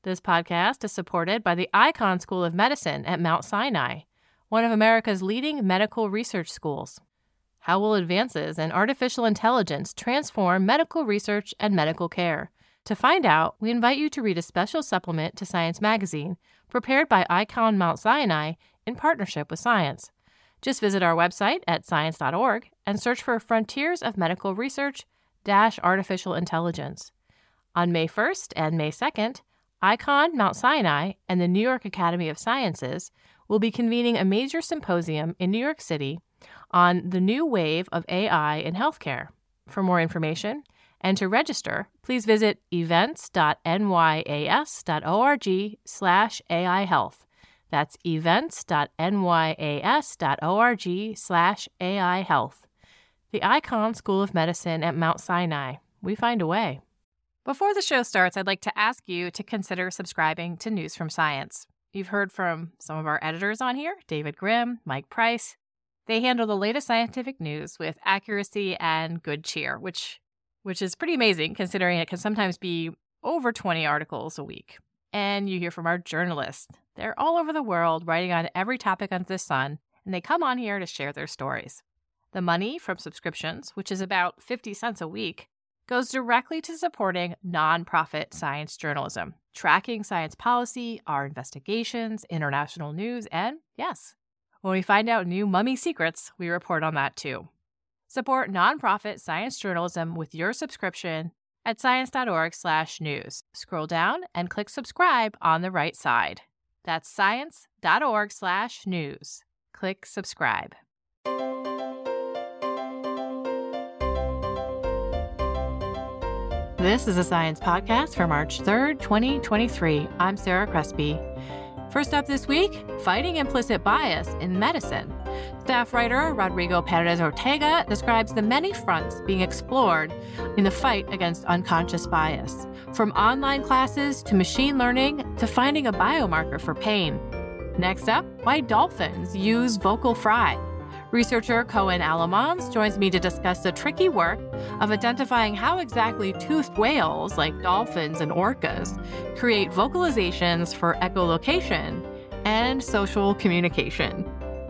This podcast is supported by the Icahn School of Medicine at Mount Sinai, one of America's leading medical research schools. How will advances in artificial intelligence transform medical research and medical care? To find out, we invite you to read a special supplement to Science Magazine, prepared by Icahn Mount Sinai in partnership with Science. Just visit our website at science.org and search for Frontiers of Medical Research - Artificial Intelligence. On May 1st and May 2nd, Icahn Mount Sinai and the New York Academy of Sciences will be convening a major symposium in New York City on the new wave of AI in healthcare. For more information and to register, please visit events.nyas.org/AI Health. That's events.nyas.org/AI Health. The Icahn School of Medicine at Mount Sinai. We find a way. Before the show starts, I'd like to ask you to consider subscribing to News from Science. You've heard from some of our editors on here, David Grimm, Mike Price. They handle the latest scientific news with accuracy and good cheer, which is pretty amazing considering it can sometimes be over 20 articles a week. And you hear from our journalists. They're all over the world writing on every topic under the sun, and they come on here to share their stories. The money from subscriptions, which is about 50 cents a week, goes directly to supporting nonprofit science journalism, tracking science policy, our investigations, international news, and yes, when we find out new mummy secrets, we report on that too. Support nonprofit science journalism with your subscription at science.org/news. Scroll down and click subscribe on the right side. That's science.org/news. Click subscribe. This is a Science Podcast for March 3rd, 2023. I'm Sarah Crespi. First up this week, fighting implicit bias in medicine. Staff writer Rodrigo Perez Ortega describes the many fronts being explored in the fight against unconscious bias, from online classes to machine learning to finding a biomarker for pain. Next up, why dolphins use vocal fry. Researcher Cohen Alamans joins me to discuss the tricky work of identifying how exactly toothed whales, like dolphins and orcas, create vocalizations for echolocation and social communication.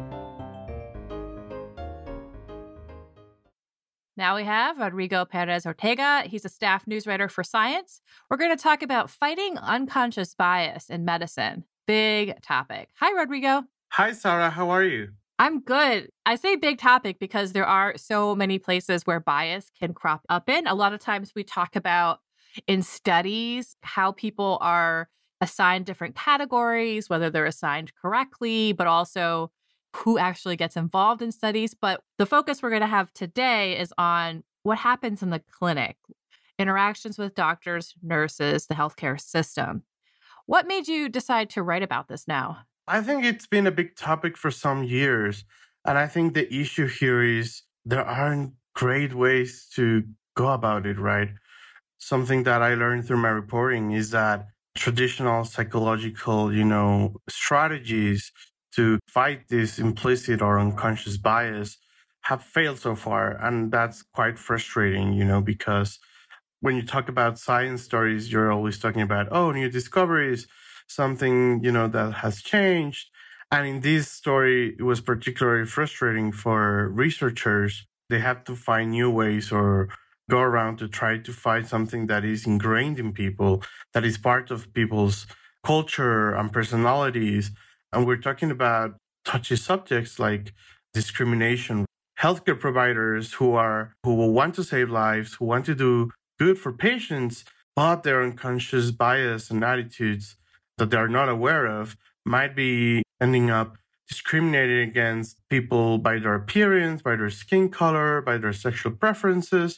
Now we have Rodrigo Perez Ortega. He's a staff news writer for Science. We're going to talk about fighting unconscious bias in medicine. Big topic. Hi, Rodrigo. Hi, Sarah. How are you? I'm good. I say big topic because there are so many places where bias can crop up in. A lot of times we talk about in studies how people are assigned different categories, whether they're assigned correctly, but also who actually gets involved in studies. But the focus we're going to have today is on what happens in the clinic, interactions with doctors, nurses, the healthcare system. What made you decide to write about this now? I think it's been a big topic for some years. And I think the issue here is there aren't great ways to go about it, right? Something that I learned through my reporting is that traditional psychological, strategies to fight this implicit or unconscious bias have failed so far. And that's quite frustrating, because when you talk about science stories, you're always talking about, new discoveries, something, that has changed. And in this story, it was particularly frustrating for researchers. They have to find new ways or go around to try to find something that is ingrained in people, that is part of people's culture and personalities. And we're talking about touchy subjects like discrimination. Healthcare providers who want to save lives, who want to do good for patients, but their unconscious bias and attitudes that they're not aware of might be ending up discriminating against people by their appearance, by their skin color, by their sexual preferences.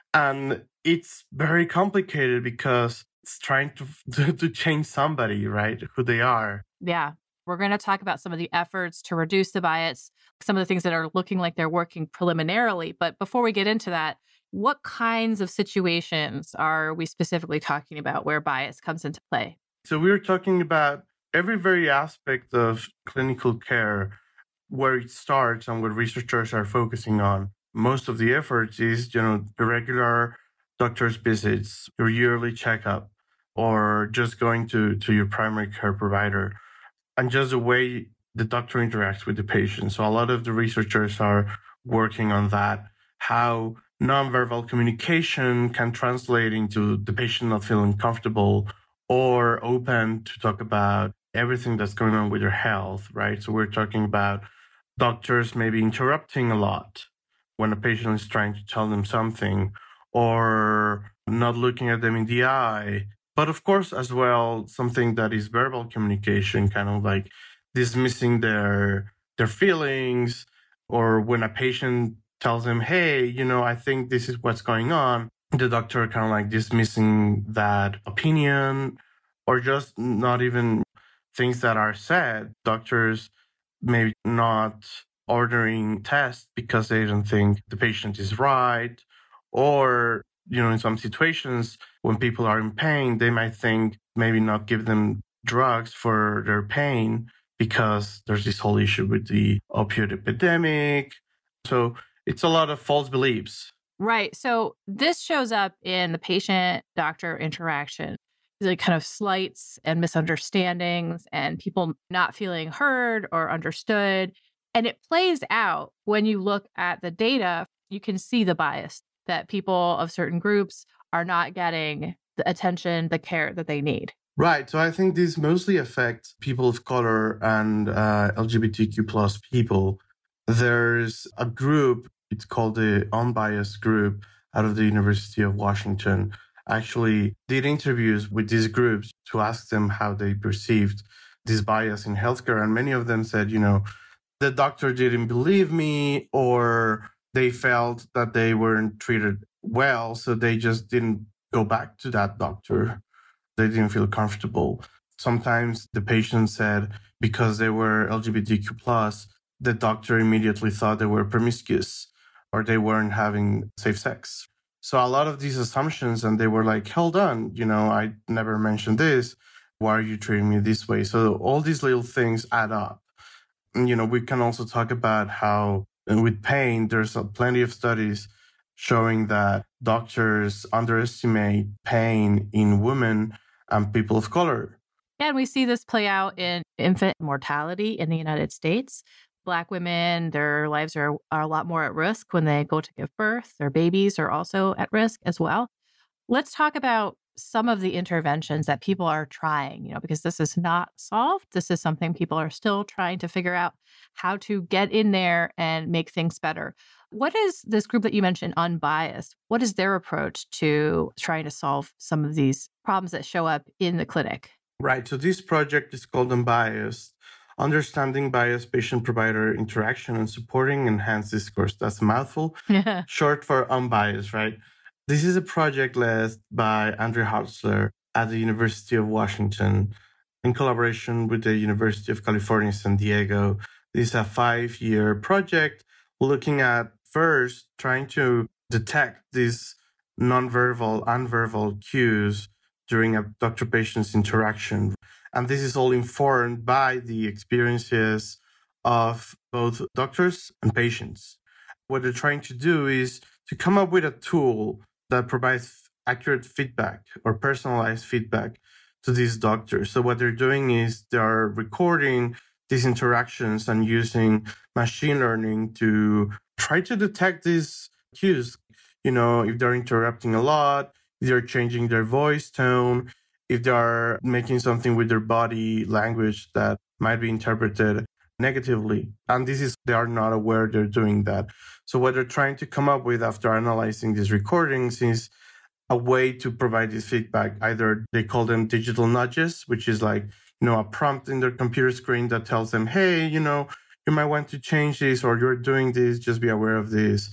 And it's very complicated because it's trying to change somebody, right, who they are. Yeah. We're going to talk about some of the efforts to reduce the bias, some of the things that are looking like they're working preliminarily. But before we get into that, what kinds of situations are we specifically talking about where bias comes into play? So we're talking about every very aspect of clinical care, where it starts and what researchers are focusing on. Most of the efforts is, the regular doctor's visits, your yearly checkup, or just going to your primary care provider, and just the way the doctor interacts with the patient. So a lot of the researchers are working on that, how nonverbal communication can translate into the patient not feeling comfortable or open to talk about everything that's going on with their health, right? So we're talking about doctors maybe interrupting a lot when a patient is trying to tell them something, or not looking at them in the eye. But of course, as well, something that is verbal communication, kind of like dismissing their feelings, or when a patient tells them, hey, I think this is what's going on, the doctor kind of like dismissing that opinion, or just not even things that are said. Doctors maybe not ordering tests because they don't think the patient is right, or in some situations when people are in pain, they might think maybe not give them drugs for their pain because there's this whole issue with the opioid epidemic. So it's a lot of false beliefs. Right. So this shows up in the patient-doctor interaction, the kind of slights and misunderstandings and people not feeling heard or understood. And it plays out when you look at the data. You can see the bias that people of certain groups are not getting the attention, the care that they need. Right. So I think this mostly affects people of color and LGBTQ plus people. There's a group, it's called the Unbiased Group out of the University of Washington, actually did interviews with these groups to ask them how they perceived this bias in healthcare. And many of them said, the doctor didn't believe me, or they felt that they weren't treated well, so they just didn't go back to that doctor. They didn't feel comfortable. Sometimes the patient said because they were LGBTQ plus, the doctor immediately thought they were promiscuous or they weren't having safe sex. So a lot of these assumptions, and they were like, hold on, I never mentioned this. Why are you treating me this way? So all these little things add up. And, we can also talk about how with pain, there's plenty of studies showing that doctors underestimate pain in women and people of color. And we see this play out in infant mortality in the United States. Black women, their lives are a lot more at risk when they go to give birth. Their babies are also at risk as well. Let's talk about some of the interventions that people are trying, because this is not solved. This is something people are still trying to figure out how to get in there and make things better. What is this group that you mentioned, Unbiased? What is their approach to trying to solve some of these problems that show up in the clinic? Right. So this project is called Unbiased, Understanding Biased Patient-Provider Interaction and Supporting Enhanced Discourse. That's a mouthful. Short for Unbiased, right? This is a project led by Andre Hartzler at the University of Washington in collaboration with the University of California, San Diego. This is a 5-year project looking at first trying to detect these nonverbal and verbal cues during a doctor-patient's interaction. And this is all informed by the experiences of both doctors and patients. What they're trying to do is to come up with a tool that provides accurate feedback or personalized feedback to these doctors. So what they're doing is they're recording these interactions and using machine learning to try to detect these cues. If they're interrupting a lot, if they're changing their voice tone, if they're making something with their body language that might be interpreted negatively. And they are not aware they're doing that. So what they're trying to come up with after analyzing these recordings is a way to provide this feedback. Either they call them digital nudges, which is like, a prompt in their computer screen that tells them, hey, you might want to change this, or you're doing this, just be aware of this.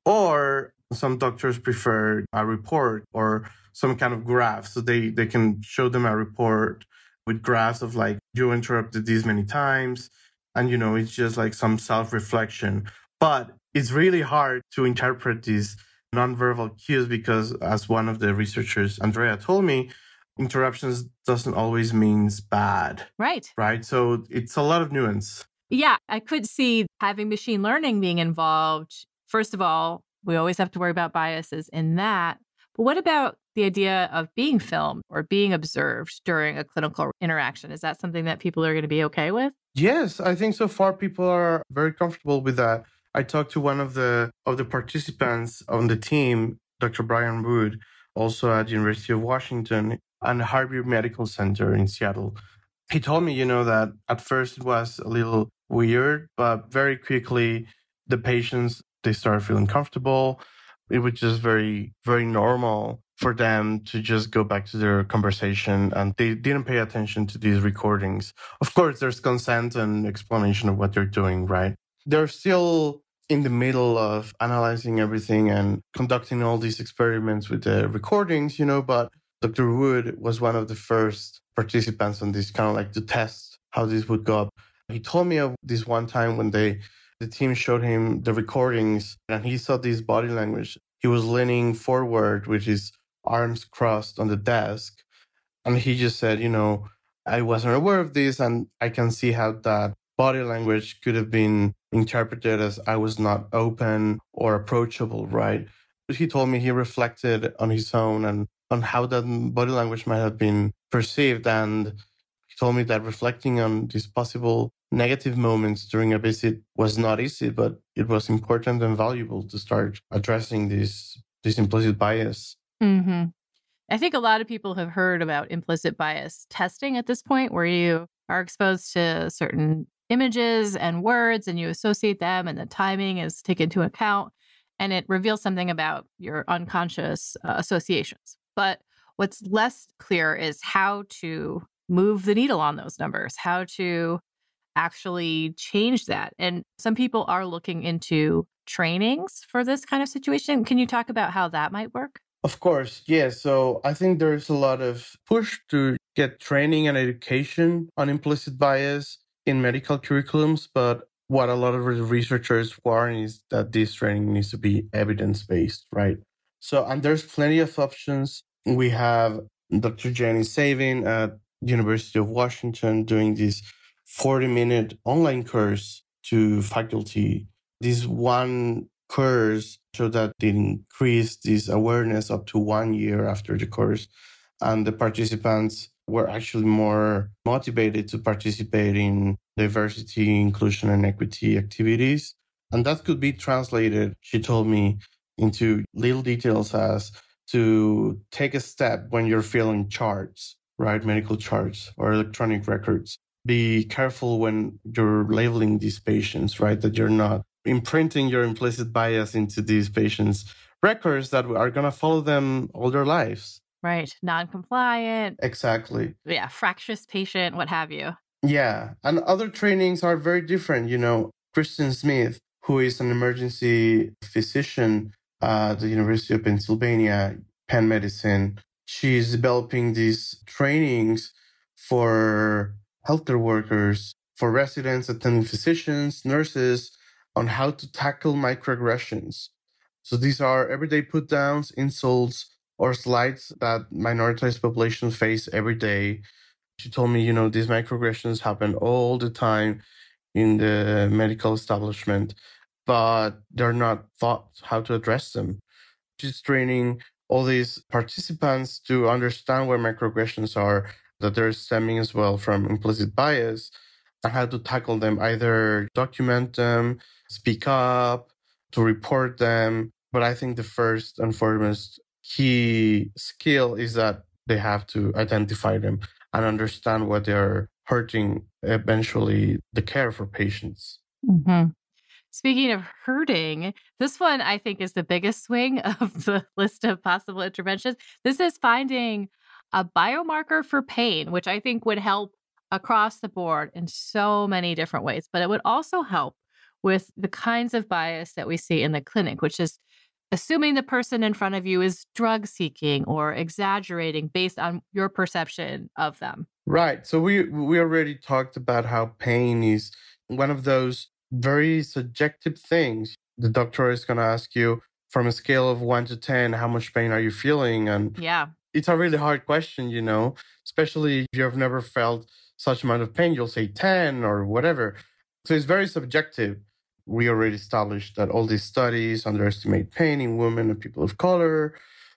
Or some doctors prefer a report or some kind of graph. So they can show them a report with graphs of like, you interrupted these many times. And, it's just like some self-reflection. But it's really hard to interpret these nonverbal cues because, as one of the researchers, Andrea, told me, interruptions doesn't always means bad. Right. Right. So it's a lot of nuance. Yeah, I could see having machine learning being involved. First of all, we always have to worry about biases in that. But what about the idea of being filmed or being observed during a clinical interaction? Is that something that people are going to be okay with? Yes, I think so far people are very comfortable with that. I talked to one of the participants on the team, Dr. Brian Wood, also at University of Washington and Harvard Medical Center in Seattle. He told me, that at first it was a little weird, but very quickly the patients, they started feeling comfortable. It was just very, very normal for them to just go back to their conversation, and they didn't pay attention to these recordings. Of course, there's consent and explanation of what they're doing, right? They're still in the middle of analyzing everything and conducting all these experiments with the recordings, but Dr. Wood was one of the first participants on this, kind of like to test how this would go up. He told me of this one time when the team showed him the recordings and he saw this body language. He was leaning forward with his arms crossed on the desk. And he just said, I wasn't aware of this. And I can see how that body language could have been interpreted as I was not open or approachable, right? But he told me he reflected on his own and on how that body language might have been perceived. And he told me that reflecting on these possible negative moments during a visit was not easy, but it was important and valuable to start addressing this implicit bias. Mm-hmm. I think a lot of people have heard about implicit bias testing at this point, where you are exposed to certain images and words and you associate them and the timing is taken into account and it reveals something about your unconscious associations. But what's less clear is how to move the needle on those numbers, how to actually change that. And some people are looking into trainings for this kind of situation. Can you talk about how that might work? Of course, yeah. So I think there's a lot of push to get training and education on implicit bias in medical curriculums. But what a lot of researchers warn is that this training needs to be evidence-based, right? So, and there's plenty of options. We have Dr. Jenny Savin at University of Washington doing this 40-minute online course to faculty. This one course showed that they increased this awareness up to 1 year after the course. And the participants were actually more motivated to participate in diversity, inclusion, and equity activities. And that could be translated, she told me, into little details as to take a step when you're filling charts, right? Medical charts or electronic records. Be careful when you're labeling these patients, right? That you're not imprinting your implicit bias into these patients' records that are going to follow them all their lives. Right. Non-compliant. Exactly. Yeah. Fractious patient, what have you. Yeah. And other trainings are very different. Kristen Smith, who is an emergency physician at the University of Pennsylvania, Penn Medicine, she's developing these trainings for healthcare workers, for residents, attending physicians, nurses, on how to tackle microaggressions. So these are everyday put-downs, insults, or slights that minoritized populations face every day. She told me, these microaggressions happen all the time in the medical establishment, but they're not taught how to address them. She's training all these participants to understand what microaggressions are, that they're stemming as well from implicit bias, and how to tackle them, either document them, speak up, to report them. But I think the first and foremost key skill is that they have to identify them and understand what they're hurting, eventually the care for patients. Mm-hmm. Speaking of hurting, this one I think is the biggest swing of the list of possible interventions. This is finding a biomarker for pain, which I think would help across the board in so many different ways. But it would also help with the kinds of bias that we see in the clinic, which is assuming the person in front of you is drug seeking or exaggerating based on your perception of them. Right. So we already talked about how pain is one of those very subjective things. The doctor is going to ask you from a scale of 1 to 10, how much pain are you feeling? And yeah, it's a really hard question, especially if you have never felt such amount of pain, you'll say 10 or whatever. So it's very subjective. We already established that all these studies underestimate pain in women and people of color.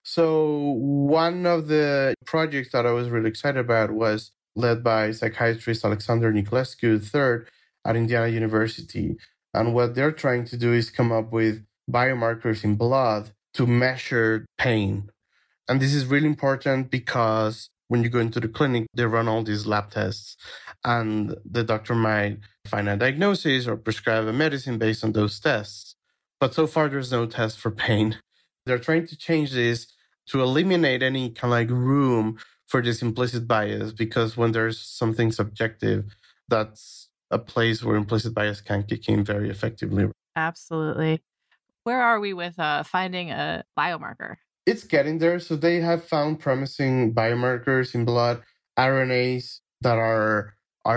So one of the projects that I was really excited about was led by psychiatrist Alexander Niculescu III at Indiana University. And what they're trying to do is come up with biomarkers in blood to measure pain. And this is really important because when you go into the clinic, they run all these lab tests, and the doctor might find a diagnosis or prescribe a medicine based on those tests. But so far, there's no test for pain. They're trying to change this to eliminate any kind of like room for this implicit bias, because when there's something subjective, that's a place where implicit bias can kick in very effectively. Absolutely. Where are we with finding a biomarker? It's getting there. So they have found promising biomarkers in blood, RNAs that are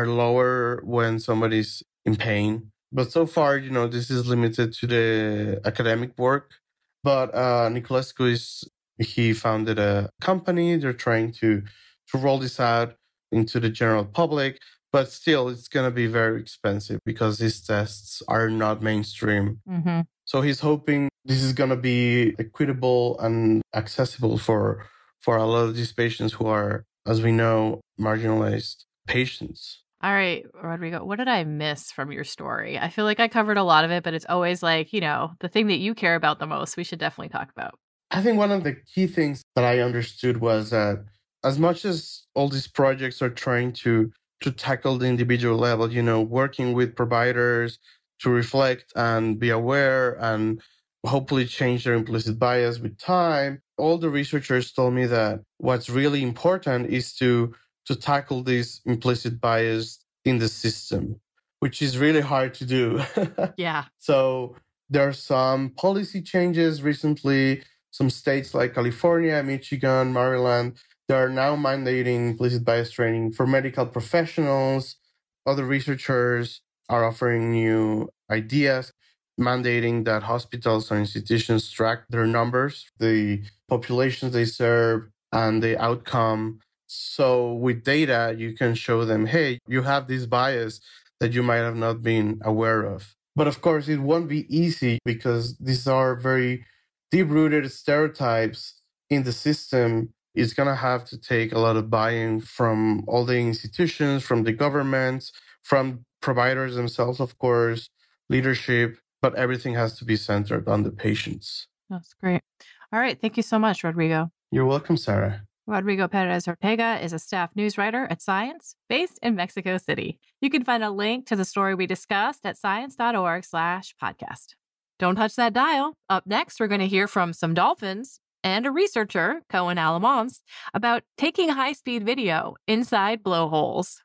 lower when somebody's in pain. But so far, this is limited to the academic work. But Niculescu he founded a company. They're trying to roll this out into the general public. But still, it's going to be very expensive because these tests are not mainstream. Mm-hmm. So he's hoping this is going to be equitable and accessible for a lot of these patients who are, as we know, marginalized patients. All right, Rodrigo, what did I miss from your story? I feel like I covered a lot of it, but it's always like, the thing that you care about the most, we should definitely talk about. I think one of the key things that I understood was that as much as all these projects are trying to tackle the individual level, working with providers to reflect and be aware and hopefully change their implicit bias with time, all the researchers told me that what's really important is to tackle this implicit bias in the system, which is really hard to do. Yeah. So there are some policy changes recently. Some states like California, Michigan, Maryland, they are now mandating implicit bias training for medical professionals. Other researchers are offering new ideas, mandating that hospitals or institutions track their numbers, the populations they serve, and the outcome. So with data, you can show them, hey, you have this bias that you might have not been aware of. But of course, it won't be easy because these are very deep-rooted stereotypes in the system. It's going to have to take a lot of buy-in from all the institutions, from the governments, from providers themselves, of course, leadership, but everything has to be centered on the patients. That's great. All right. Thank you so much, Rodrigo. You're welcome, Sarah. Rodrigo Perez Ortega is a staff news writer at Science, based in Mexico City. You can find a link to the story we discussed at science.org/podcast. Don't touch that dial. Up next, we're going to hear from some dolphins and a researcher, Cohen Alamans, about taking high-speed video inside blowholes.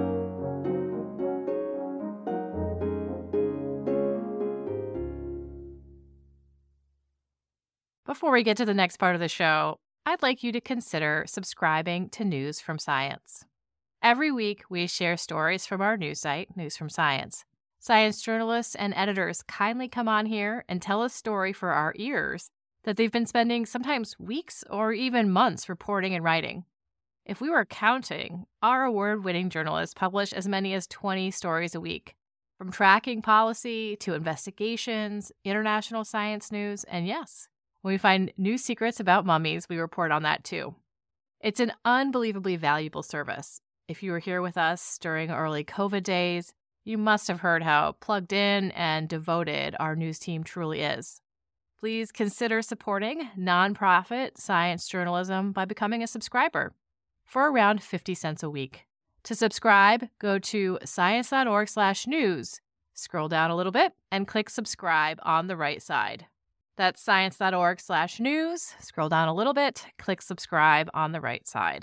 Before we get to the next part of the show, I'd like you to consider subscribing to News from Science. Every week, we share stories from our news site, News from Science. Science journalists and editors kindly come on here and tell a story for our ears that they've been spending sometimes weeks or even months reporting and writing. If we were counting, our award-winning journalists publish as many as 20 stories a week, from tracking policy to investigations, international science news, and yes, when we find new secrets about mummies, we report on that too. It's an unbelievably valuable service. If you were here with us during early COVID days, you must have heard how plugged in and devoted our news team truly is. Please consider supporting nonprofit science journalism by becoming a subscriber for around 50 cents a week. To subscribe, go to science.org/news, scroll down a little bit, and click subscribe on the right side. That's science.org/news. Scroll down a little bit, click subscribe on the right side.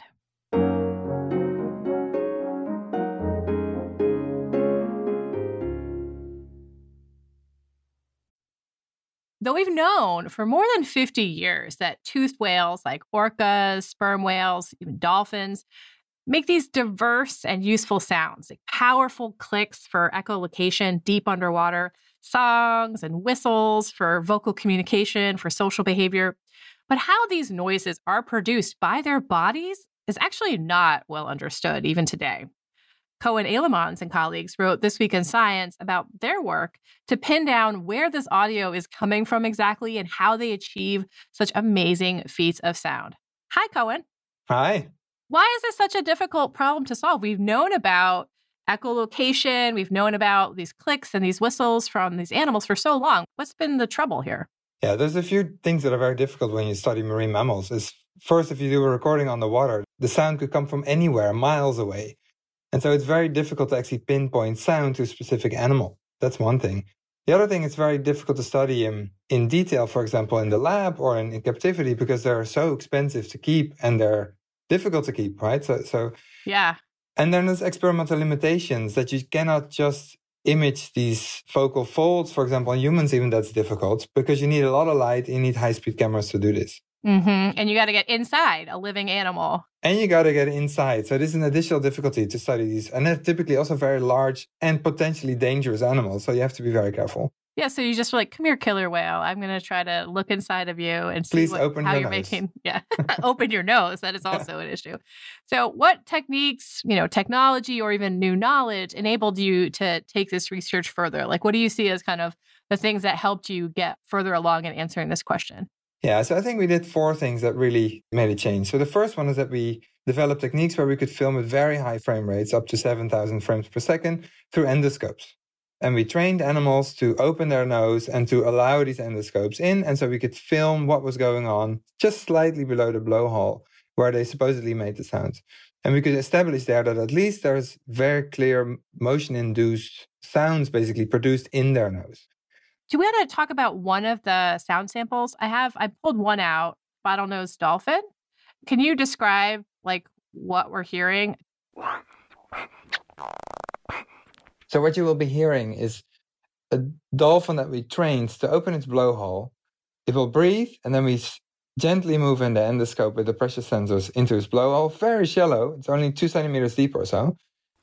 Though we've known for more than 50 years that toothed whales like orcas, sperm whales, even dolphins, make these diverse and useful sounds, like powerful clicks for echolocation deep underwater, songs and whistles for vocal communication, for social behavior. But how these noises are produced by their bodies is actually not well understood even today. Cohen Ailemans and colleagues wrote This Week in Science about their work to pin down where this audio is coming from exactly and how they achieve such amazing feats of sound. Hi, Cohen. Hi. Why is this such a difficult problem to solve? We've known about echolocation, we've known about these clicks and these whistles from these animals for so long. What's been the trouble here? Yeah, there's a few things that are very difficult when you study marine mammals. First, if you do a recording on the water, the sound could come from anywhere, miles away. And so it's very difficult to actually pinpoint sound to a specific animal. That's one thing. The other thing, it's very difficult to study in detail, for example, in the lab or in captivity, because they're so expensive to keep and they're difficult to keep, right? So yeah. And then there's experimental limitations that you cannot just image these focal folds. For example, in humans, even that's difficult because you need a lot of light. You need high-speed cameras to do this. Mm-hmm. And you got to get inside a living animal. And you got to get inside. So this is an additional difficulty to study these. And they're typically also very large and potentially dangerous animals. So you have to be very careful. Yeah, so you just were like, come here, killer whale. I'm going to try to look inside of you and see how you're nose. making. Yeah, open your nose. That is also an issue. So what techniques, technology or even new knowledge enabled you to take this research further? Like, what do you see as kind of the things that helped you get further along in answering this question? Yeah, so I think we did 4 things that really made a change. So the first one is that we developed techniques where we could film at very high frame rates, up to 7,000 frames per second, through endoscopes. And we trained animals to open their nose and to allow these endoscopes in. And so we could film what was going on just slightly below the blowhole where they supposedly made the sounds. And we could establish there that at least there's very clear motion-induced sounds basically produced in their nose. Do we want to talk about one of the sound samples? I pulled one out, bottlenose dolphin. Can you describe what we're hearing? So what you will be hearing is a dolphin that we trained to open its blowhole. It will breathe, and then we gently move in the endoscope with the pressure sensors into its blowhole. Very shallow. It's only 2 centimeters deep or so.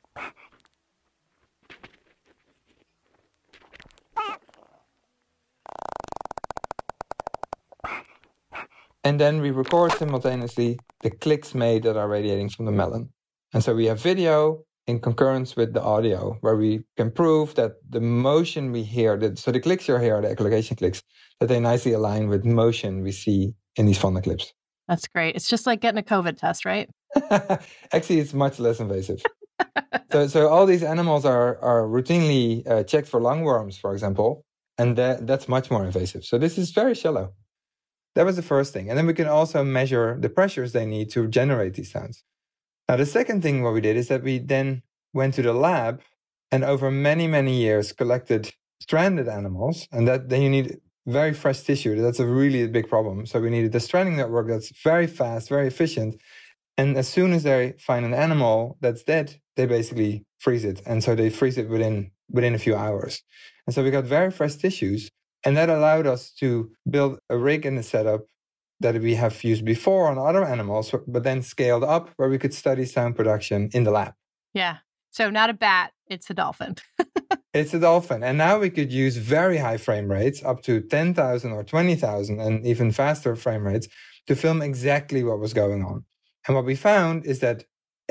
And then we record simultaneously the clicks made that are radiating from the melon. And so we have video in concurrence with the audio, where we can prove that the motion we hear, so the clicks you hear are the echolocation clicks, that they nicely align with motion we see in these fauna clips. That's great. It's just like getting a COVID test, right? Actually, it's much less invasive. So all these animals are routinely checked for lungworms, for example, and that's much more invasive. So this is very shallow. That was the first thing. And then we can also measure the pressures they need to generate these sounds. Now, the second thing what we did is that we then went to the lab and over many, many years collected stranded animals. And then you need very fresh tissue. That's a really big problem. So we needed a stranding network that's very fast, very efficient. And as soon as they find an animal that's dead, they basically freeze it. And so they freeze it within a few hours. And so we got very fresh tissues. And that allowed us to build a rig and a setup that we have used before on other animals, but then scaled up where we could study sound production in the lab. Yeah. So not a bat, it's a dolphin. It's a dolphin. And now we could use very high frame rates, up to 10,000 or 20,000 and even faster frame rates to film exactly what was going on. And what we found is that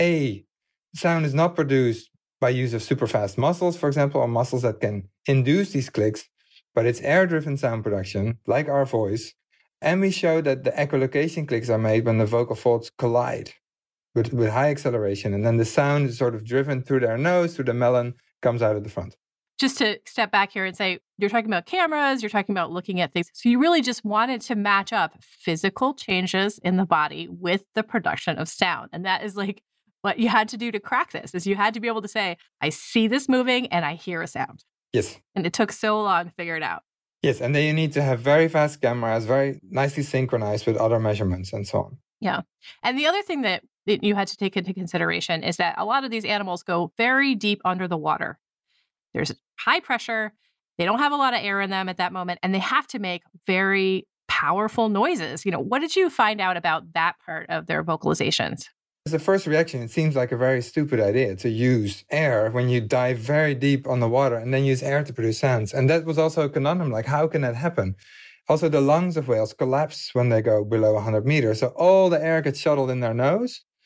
sound is not produced by use of super fast muscles, for example, or muscles that can induce these clicks, but it's air-driven sound production, like our voice. And we show that the echolocation clicks are made when the vocal folds collide with high acceleration. And then the sound is sort of driven through their nose, through the melon, comes out of the front. Just to step back here and say, you're talking about cameras, you're talking about looking at things. So you really just wanted to match up physical changes in the body with the production of sound. And that is like what you had to do to crack this, is you had to be able to say, I see this moving and I hear a sound. Yes. And it took so long to figure it out. Yes, and then you need to have very fast cameras, very nicely synchronized with other measurements and so on. Yeah. And the other thing that you had to take into consideration is that a lot of these animals go very deep under the water. There's high pressure. They don't have a lot of air in them at that moment, and they have to make very powerful noises. What did you find out about that part of their vocalizations? As a first reaction, it seems like a very stupid idea to use air when you dive very deep on the water and then use air to produce sounds. And that was also a conundrum, like how can that happen? Also, the lungs of whales collapse when they go below 100 meters. So all the air gets shuttled in their nose.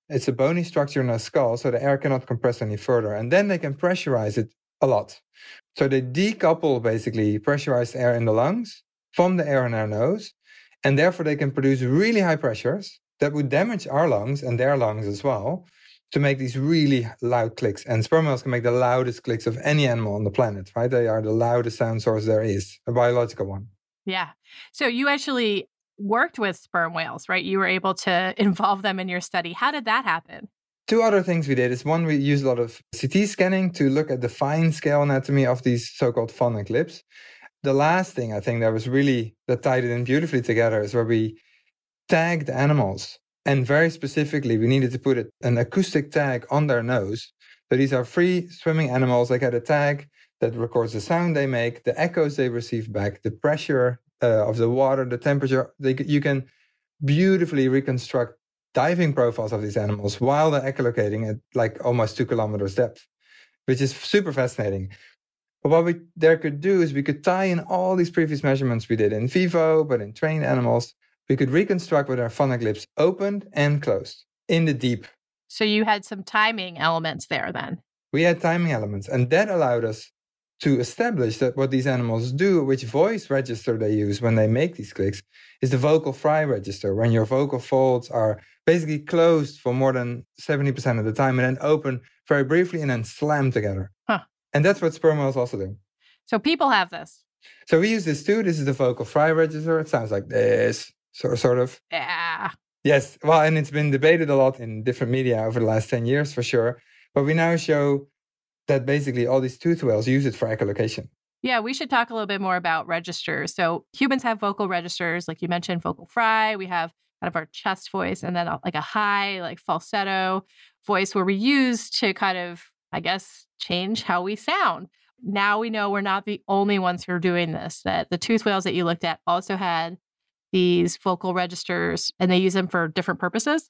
It's a bony structure in the skull, so the air cannot compress any further. And then they can pressurize it a lot. So they decouple basically pressurized air in the lungs from the air in our nose, and therefore they can produce really high pressures that would damage our lungs and their lungs as well to make these really loud clicks. And sperm whales can make the loudest clicks of any animal on the planet, right? They are the loudest sound source there is, a biological one. Yeah. So you actually worked with sperm whales, right? You were able to involve them in your study. How did that happen? Two other things we did is one, we used a lot of CT scanning to look at the fine scale anatomy of these so-called phonic lips. The last thing I think that tied it in beautifully together is where we tagged animals. And very specifically, we needed to put an acoustic tag on their nose. So these are free swimming animals. They get a tag that records the sound they make, the echoes they receive back, the pressure of the water, the temperature. You can beautifully reconstruct diving profiles of these animals while they're echolocating at like almost 2 kilometers depth, which is super fascinating. But what we there could do is we could tie in all these previous measurements we did in vivo, but in trained animals. We could reconstruct with our phonic lips opened and closed in the deep. So you had some timing elements there then? We had timing elements, and that allowed us to establish that what these animals do, which voice register they use when they make these clicks, is the vocal fry register, when your vocal folds are basically closed for more than 70% of the time and then open very briefly and then slam together. Huh. And that's what sperm whales also do. So people have this. So we use this too. This is the vocal fry register. It sounds like this, sort of. Yeah. Yes. Well, and it's been debated a lot in different media over the last 10 years for sure. But we now show that basically all these toothed whales use it for echolocation. Yeah, we should talk a little bit more about registers. So humans have vocal registers, like you mentioned, vocal fry. We have kind of our chest voice and then like a high, like falsetto voice where we use to kind of, I guess, change how we sound. Now we know we're not the only ones who are doing this, that the toothed whales that you looked at also had these vocal registers and they use them for different purposes.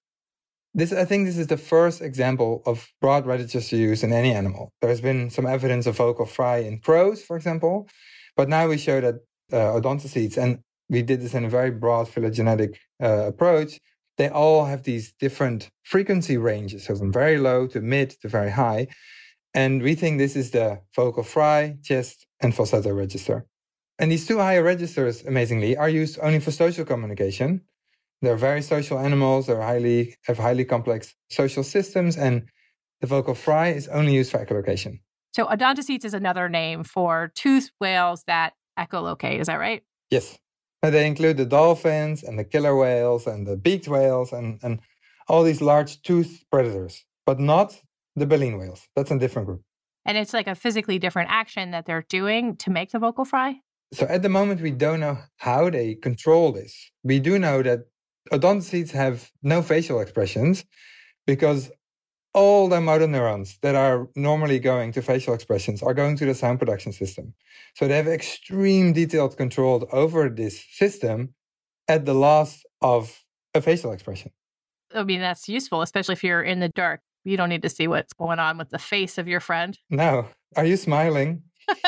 I think this is the first example of broad register use in any animal. There's been some evidence of vocal fry in crows, for example, but now we show that odontocetes, and we did this in a very broad phylogenetic approach, they all have these different frequency ranges, so from very low to mid to very high. And we think this is the vocal fry, chest, and falsetto register. And these two higher registers, amazingly, are used only for social communication. They're very social animals. They have highly complex social systems, and the vocal fry is only used for echolocation. So odontocetes is another name for toothed whales that echolocate. Is that right? Yes. And they include the dolphins and the killer whales and the beaked whales and all these large toothed predators, but not the baleen whales. That's a different group. And it's like a physically different action that they're doing to make the vocal fry? So at the moment, we don't know how they control this. We do know that odontocetes have no facial expressions because all the motor neurons that are normally going to facial expressions are going to the sound production system. So they have extreme detailed control over this system at the loss of a facial expression. I mean, that's useful, especially if you're in the dark. You don't need to see what's going on with the face of your friend. No. Are you smiling?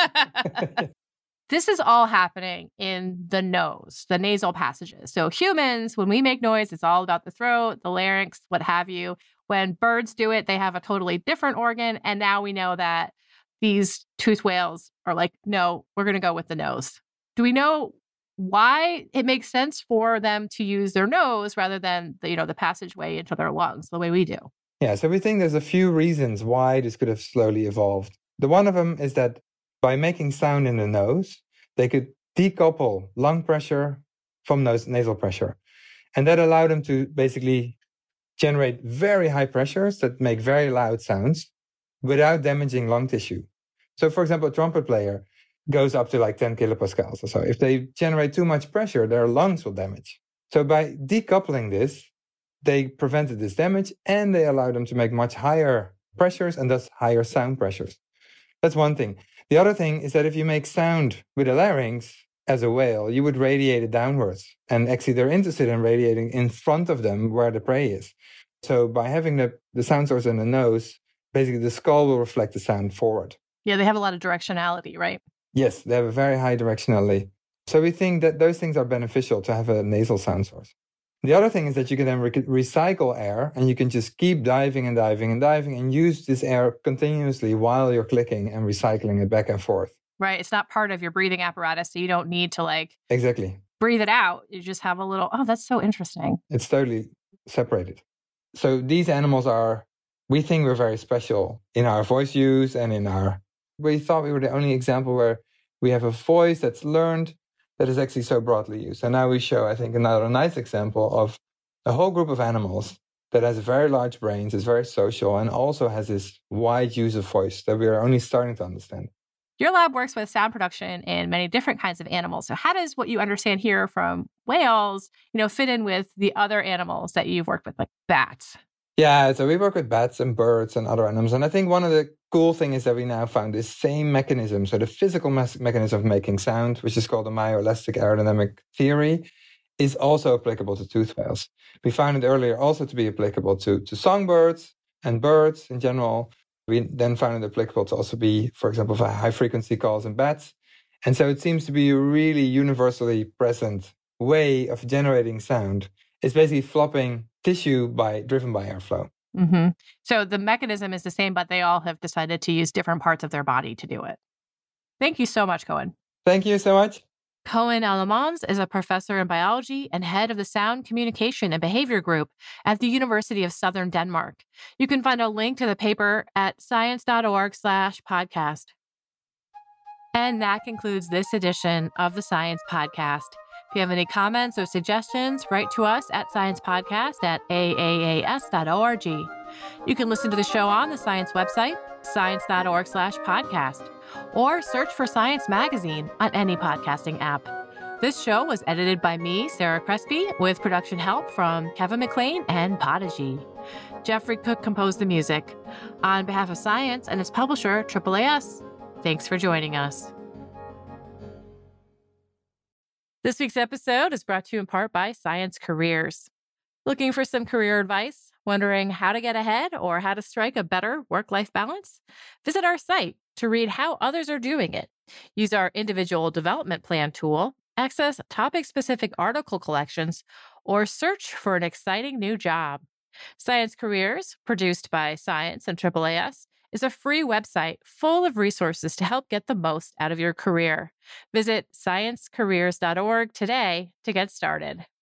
This is all happening in the nose, the nasal passages. So humans, when we make noise, it's all about the throat, the larynx, what have you. When birds do it, they have a totally different organ. And now we know that these toothed whales are like, no, we're going to go with the nose. Do we know why it makes sense for them to use their nose rather than the passageway into their lungs the way we do? Yeah, so we think there's a few reasons why this could have slowly evolved. The one of them is that by making sound in the nose, they could decouple lung pressure from nasal pressure. And that allowed them to basically generate very high pressures that make very loud sounds without damaging lung tissue. So, for example, a trumpet player goes up to like 10 kilopascals or so. If they generate too much pressure, their lungs will damage. So by decoupling this, they prevented this damage and they allowed them to make much higher pressures and thus higher sound pressures. That's one thing. The other thing is that if you make sound with a larynx as a whale, you would radiate it downwards. And actually, they're interested in radiating in front of them where the prey is. So by having the sound source in the nose, basically the skull will reflect the sound forward. Yeah, they have a lot of directionality, right? Yes, they have a very high directionality. So we think that those things are beneficial to have a nasal sound source. The other thing is that you can then recycle air, and you can just keep diving and diving and diving and use this air continuously while you're clicking and recycling it back and forth. Right. It's not part of your breathing apparatus, so you don't need to Exactly. breathe it out. You just have a little, oh, that's so interesting. It's totally separated. So these animals we think we're very special in our voice use and we thought we were the only example where we have a voice that's learned that is actually so broadly used. And now we show, I think, another nice example of a whole group of animals that has very large brains, is very social, and also has this wide use of voice that we are only starting to understand. Your lab works with sound production in many different kinds of animals. So how does what you understand here from whales, fit in with the other animals that you've worked with, like bats? Yeah, so we work with bats and birds and other animals. And I think one of the cool things is that we now found this same mechanism, so the physical mechanism of making sound, which is called the myoelastic aerodynamic theory, is also applicable to toothed whales. We found it earlier also to be applicable to songbirds and birds in general. We then found it applicable to also be, for example, for high-frequency calls in bats. And so it seems to be a really universally present way of generating sound. It's basically flopping tissue driven by airflow. Mm-hmm. So the mechanism is the same, but they all have decided to use different parts of their body to do it. Thank you so much, Koen. Thank you so much. Koen Alemans is a professor in biology and head of the Sound Communication and Behavior Group at the University of Southern Denmark. You can find a link to the paper at science.org/podcast. And that concludes this edition of the Science Podcast. If you have any comments or suggestions, write to us at sciencepodcast@aaas.org. You can listen to the show on the Science website, science.org/podcast, or search for Science Magazine on any podcasting app. This show was edited by me, Sarah Crespi, with production help from Kevin McLean and Podigy. Jeffrey Cook composed the music. On behalf of Science and its publisher, AAAS, thanks for joining us. This week's episode is brought to you in part by Science Careers. Looking for some career advice? Wondering how to get ahead or how to strike a better work-life balance? Visit our site to read how others are doing it. Use our individual development plan tool, access topic-specific article collections, or search for an exciting new job. Science Careers, produced by Science and AAAS, is a free website full of resources to help get the most out of your career. Visit sciencecareers.org today to get started.